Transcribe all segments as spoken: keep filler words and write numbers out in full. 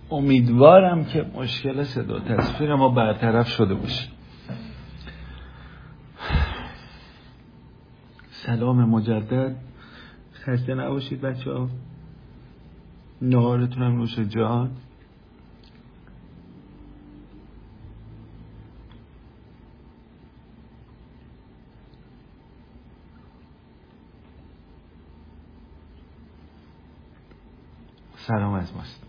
امیدوارم که مشکل صدا تصویر ما برطرف شده باشه. سلام مجدد، خسته نباشید بچه ها، نهارتون هم نوش جان. سلام از ماست.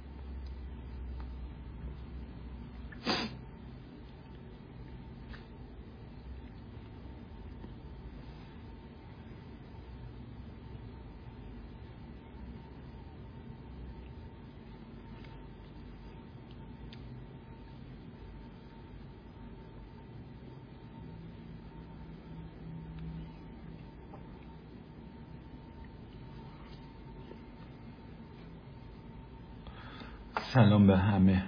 سلام به همه.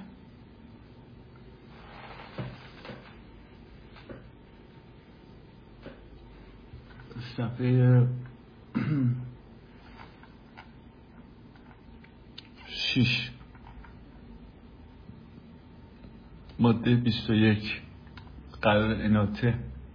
صفحه شش ماده بیست و یک قرار اناته.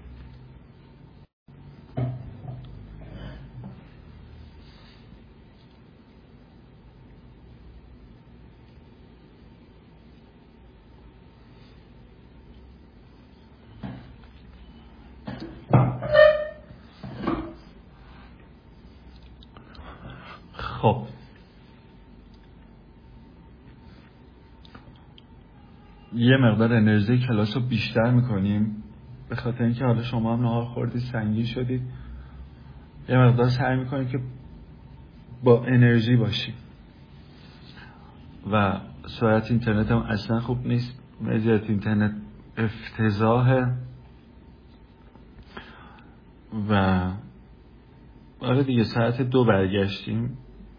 خب یه مقدار انرژی کلاس رو بیشتر میکنیم به خاطر اینکه حالا شما هم نهار خوردید، سنگین شدید، یه مقدار سعی میکنیم که با انرژی باشیم و سرعت اینترنت هم اصلا خوب نیست، مزیت اینترنت افتضاحه و آره دیگه ساعت دو برگشتیم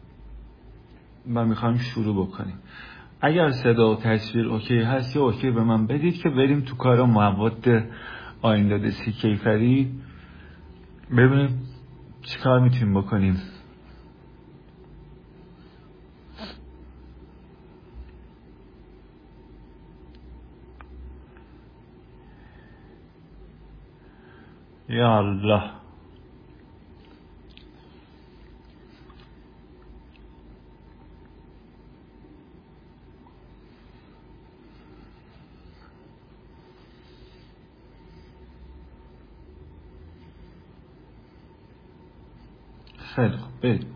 و میخوایم شروع بکنیم. اگر صدا و تصویر اوکی هست یا اوکی به من بدید که بریم تو کار مواد آینداد سی کیفری، ببینیم چی کار میتونیم بکنیم. یا الله، خیلی خوب بریم.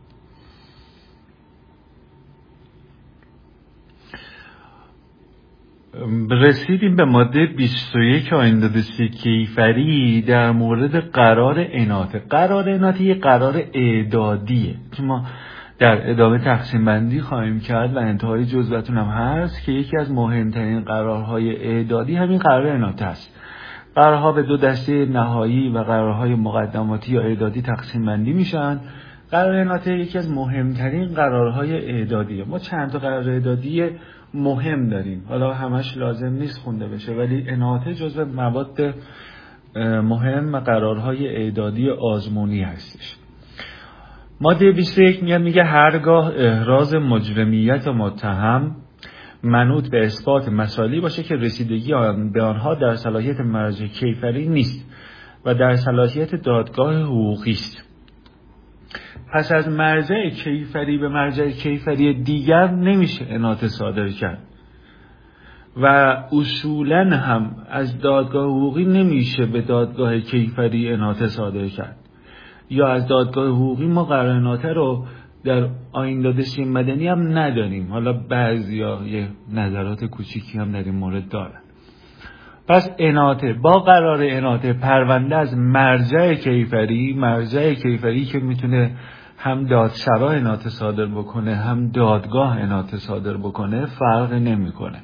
رسیدیم به ماده بیست و یک آینداد سی کیفری در مورد قرار اناته. قرار اناته یه قرار اعدادیه که ما در ادامه تقسیم بندی خواهیم کرد و انتهای جزوتون هم هست که یکی از مهمترین قرارهای اعدادی همین قرار اناته است. قرارها به دو دسته نهایی و قرارهای مقدماتی یا اعدادی تقسیم بندی میشن. قرار اناته یکی از مهمترین قرارهای اعدادیه. ما چند تا قرار اعدادی مهم داریم، حالا همش لازم نیست خونده بشه، ولی اناته جزو مواد مهم و قرارهای اعدادی آزمونی هستش. ماده بیست و یک میگه میگه هرگاه احراز مجرمیت متهم منوط به اثبات مسائلی باشه که رسیدگی آن به آنها در صلاحیت مرجع کیفری نیست و در صلاحیت دادگاه حقوقی است. پس از مرجع کیفری به مرجع کیفری دیگر نمیشه اناته صادر کرد و اصولاً هم از دادگاه حقوقی نمیشه به دادگاه کیفری اناته صادر کرد، یا از دادگاه حقوقی ما قرار اناته رو در آینداد سی مدنی هم نداریم. حالا بعضیا یه نظرات کوچیکی هم در این مورد دارن. پس اناته با قرار اناته پرونده از مرجع کیفری، مرجع کیفری که میتونه هم دادسرا اناته صادر بکنه هم دادگاه اناته صادر بکنه، فرق نمیکنه.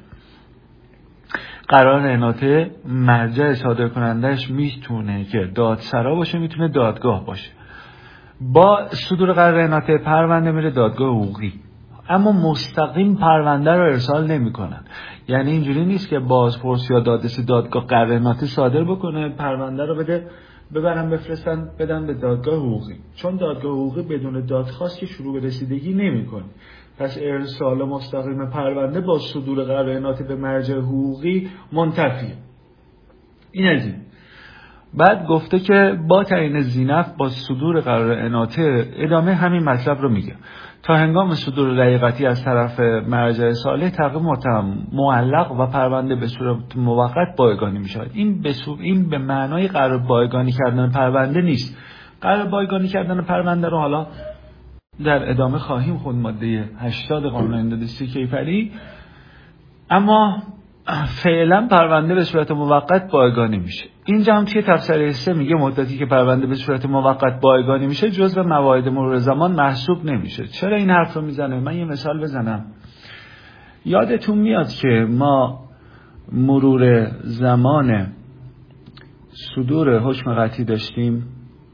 قرار اناته مرجع صادر کنندش میتونه که دادسرا باشه، میتونه دادگاه باشه. با صدور قرار اناته پرونده میره دادگاه حقوقی، اما مستقیم پرونده رو ارسال نمیکنن. یعنی اینجوری نیست که بازپرس یا دادرس دادگاه قرار اناته صادر بکنه، پرونده رو بده ببرن بفرستن بدن به دادگاه حقوقی، چون دادگاه حقوقی بدون دادخواست که شروع به رسیدگی نمی‌کنه. پس ارسال مستقیم پرونده با صدور قرائنات به مرجع حقوقی منتفیه. این از این. بعد گفته که با تعیین زینف با صدور قرائنات، ادامه همین مطلب رو میگه، تا هنگام صدور رأی قطعی از طرف مرجع صالح تعقیب متهم معلق و پرونده به صورت موقت بایگانی میشود. این به این به معنای قرار بایگانی کردن پرونده نیست. قرار بایگانی کردن پرونده رو حالا در ادامه خواهیم خوند، ماده هشتاد قانون اندادسی کیفری. اما فعلا پرونده به صورت موقت بایگانی میشه. اینجا هم توی تفسیر سه میگه مدتی که پرونده به صورت موقت بایگانی میشه جزو مواعید مرور زمان محسوب نمیشه. چرا این حرف رو میزنه؟ من یه مثال بزنم. یادتون میاد که ما مرور زمان صدور حکم قطعی داشتیم.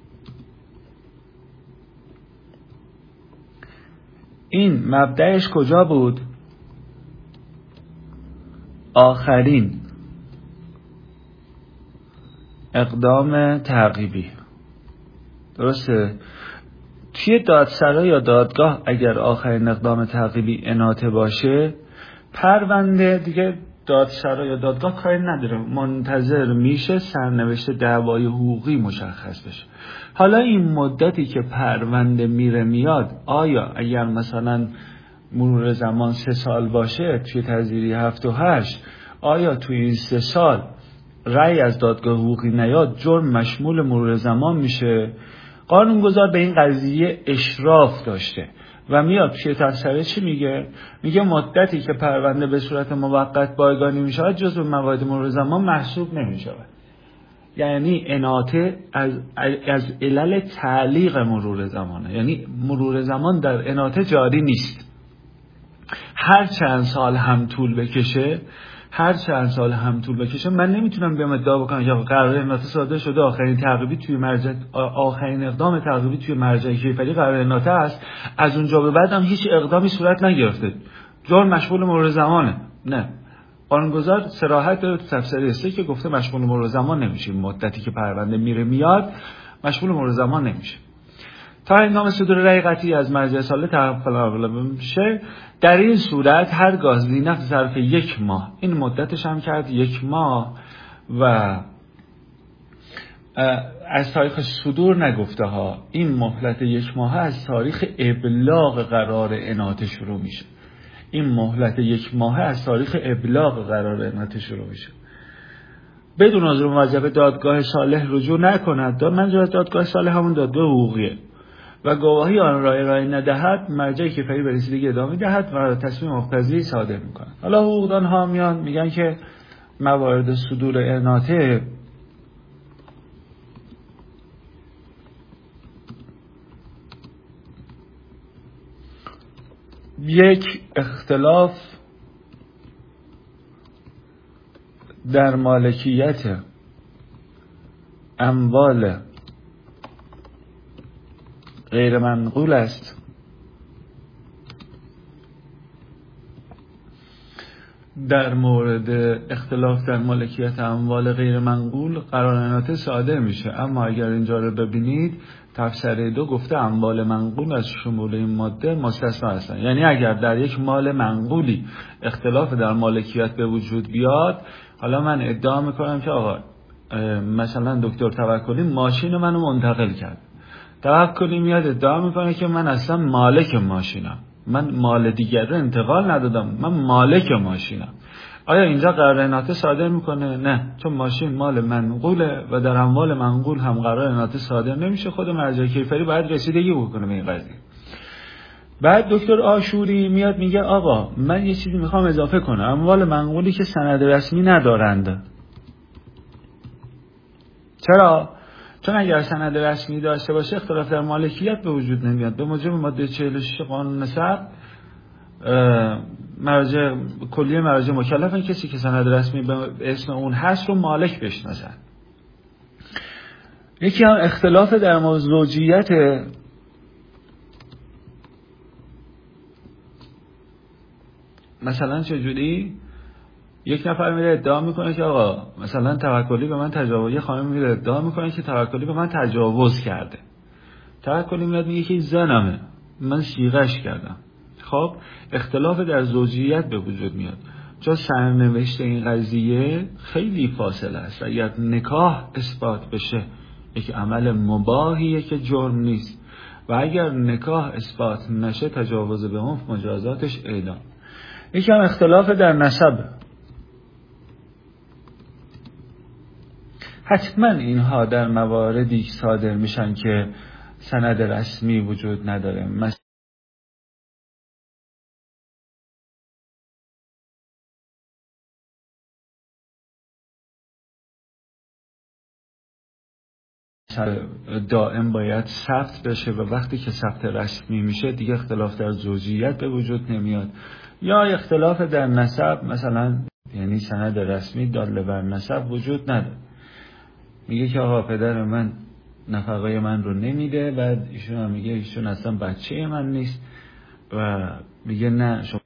این مبدأش کجا بود؟ آخرین اقدام تعقیبی. درسته؟ توی دادسرا یا دادگاه اگر آخرین اقدام تعقیبی اناطه باشه، پرونده دیگه دادسرا یا دادگاه کاری نداره، منتظر میشه سرنوشت دعوای حقوقی مشخص بشه. حالا این مدتی که پرونده میره میاد، آیا اگر مثلا مرور زمان سه سال باشه توی تذیری هفت و هشت، آیا توی این سه سال رأی از دادگاه حقوقی نیاد جرم مشمول مرور زمان میشه؟ قانونگذار به این قضیه اشراف داشته و میاد توی تفسیر چی میگه؟ میگه مدتی که پرونده به صورت موقت بایگانی میشود جزو مواعید مرور زمان محسوب نمیشود. یعنی اناطه از از علل تعلیق مرور زمانه، یعنی مرور زمان در اناطه جاری نیست. هر چند سال هم طول بکشه هر چند سال هم طول بکشه من نمیتونم بیام ادعا بکنم یا قرار اناطه صادر شده، آخرین تعقیبی توی مرجع آخرین اقدام تعقیبی توی مرجع کیفری قرار اناطه است، از اونجا به بعد هم هیچ اقدامی صورت نگرفته، جرم مشمول مرور زمانه. نه، قانونگذار صراحت داره تو تفسیر سه که گفته مشمول مرور زمان نمیشه، مدتی که پرونده میره میاد مشمول مرور زمان نمیشه. تا هنگام صدور رأی قطعی از مرجع صالح تعقیب میشه. در این صورت هرگاه زینف ظرف یک ماه، این مدتش هم کرد یک ماه و از تاریخ صدور نگفته ها، این مهلت یک ماه از تاریخ ابلاغ قرار اناطه شروع میشه. این مهلت یک ماه از تاریخ ابلاغ قرار اناطه شروع میشه. بدون عذر موجب دادگاه صالح رجوع نکند. منظور دادگاه صالح همون دادگاه حقوقیه و گواهی آن را ارائه ندهد، مرجع کیفری به رسیدگی ادامه دهد و تصمیم مقتضی صادر میکنه. حالا حقوقدان ها میان میگن که موارد صدور اناطه یک اختلاف در مالکیت اموال غیر منقول است در مورد اختلاف در مالکیت اموال غیر منقول قرارنامه صادر میشه. اما اگر اینجا رو ببینید تفسیر دو گفته اموال منقول از شمول این ماده مستثنا هستند. یعنی اگر در یک مال منقولی اختلاف در مالکیت به وجود بیاد، حالا من ادعا میکنم که آقا مثلا دکتر توکلی ماشین منو منتقل کرد، توکلی میاد ادعا میکنه که من اصلا مالک ماشینم، من مال دیگر رو انتقال ندادم، من مالک ماشینم. آیا اینجا قرائنات صادر میکنه؟ نه، چون ماشین مال منقوله و در اموال منقول هم قرائنات صادر نمیشه. خود مرجع کیفری باید رسیدگی بکنه به این قضیه. بعد دکتر آشوری میاد میگه آقا من یه چیزی میخوام اضافه کنم، اموال منقولی که سند رسمی ندارند. چرا؟ چون اگر سند رسمی داشته باشه اختلاف در مالکیت به وجود نمیاد. به موجب ماده چهل و شش قانون نسب مرجع کلیه مرجع مکلفن کسی که سند رسمی به اسم اون هست رو مالک بشناسن. یکی هم اختلاف در مورد زوجیت مثلا چجوری؟ یک نفر میره ادعا میکنه که آقا مثلا توکلی به من تجاوز، یه خانم میره ادعا میکنه که توکلی به من تجاوز کرده. توکلی میاد میگه که زنمه، من صیغه‌اش کردم. خب اختلاف در زوجیت به وجود میاد، چون سرنوشت این قضیه خیلی فاصله است. اگر نکاح اثبات بشه یک عمل مباهیه که جرم نیست، و اگر نکاح اثبات نشه تجاوز به عنف مجازاتش اعدام. یکم اختلاف در نسب، حتما اینها در مواردی صادر میشن که سند رسمی وجود نداره. مثلا دائم باید ثبت بشه و وقتی که ثبت رسمی میشه دیگه اختلاف در زوجیت به وجود نمیاد. یا اختلاف در نسب، مثلا یعنی سند رسمی داله بر نسب وجود نداره، میگه که آقا پدر من نفقای من رو نمیده، بعد ایشون هم میگه ایشون اصلا بچه من نیست و میگه نه شما